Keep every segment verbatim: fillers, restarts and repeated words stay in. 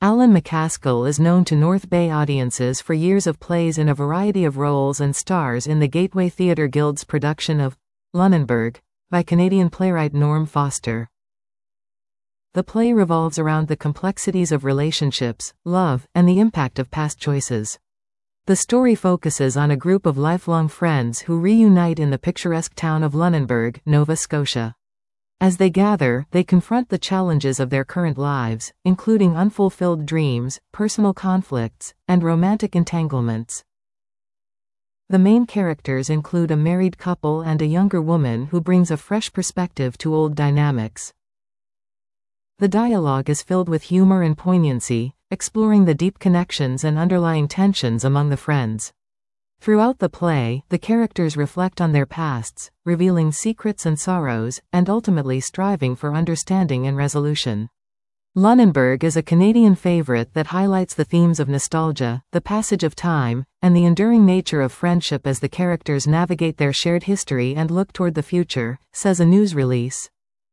Alan McCaskill is known to North Bay audiences for years of plays in a variety of roles and stars in the Gateway Theatre Guild's production of Lunenburg by Canadian playwright Norm Foster. The play revolves around the complexities of relationships, love, and the impact of past choices. The story focuses on a group of lifelong friends who reunite in the picturesque town of Lunenburg, Nova Scotia. As they gather, they confront the challenges of their current lives, including unfulfilled dreams, personal conflicts, and romantic entanglements. The main characters include a married couple and a younger woman who brings a fresh perspective to old dynamics. The dialogue is filled with humor and poignancy, exploring the deep connections and underlying tensions among the friends. Throughout the play, the characters reflect on their pasts, revealing secrets and sorrows, and ultimately striving for understanding and resolution. Lunenburg is a Canadian favorite that highlights the themes of nostalgia, the passage of time, and the enduring nature of friendship as the characters navigate their shared history and look toward the future, says a news release.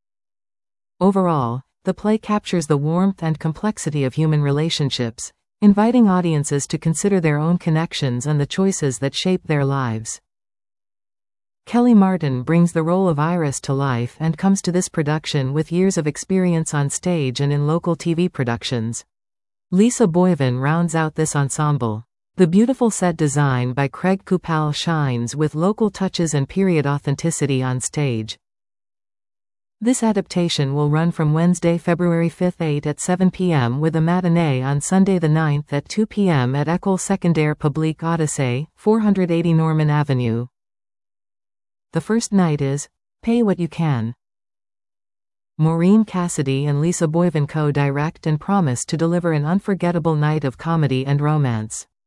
Overall, the play captures the warmth and complexity of human relationships, inviting audiences to consider their own connections and the choices that shape their lives. Kelly Martin brings the role of Iris to life and comes to this production with years of experience on stage and in local T V productions. Lisa Boivin rounds out this ensemble. The beautiful set design by Craig Kupal shines with local touches and period authenticity on stage. This adaptation will run from Wednesday, February fifth eight at seven p m with a matinee on Sunday the ninth at two p m at École Secondaire Publique Odyssey, four eighty Norman Avenue. The first night is Pay What You Can. Maureen Cassidy and Lisa Boivin co-direct and promise to deliver an unforgettable night of comedy and romance.